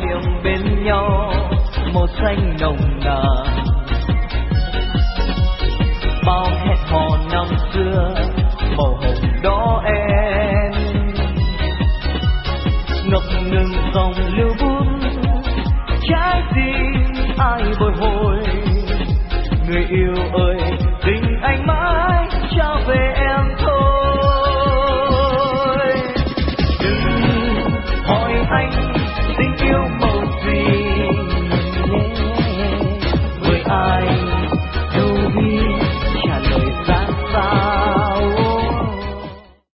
niệm bên nhau màu xanh nồng nàn. Bao hẹn hò năm xưa màu hồng đỏ em ngập ngừng dòng lưu bút, trái tim ai bồi hồi người yêu ơi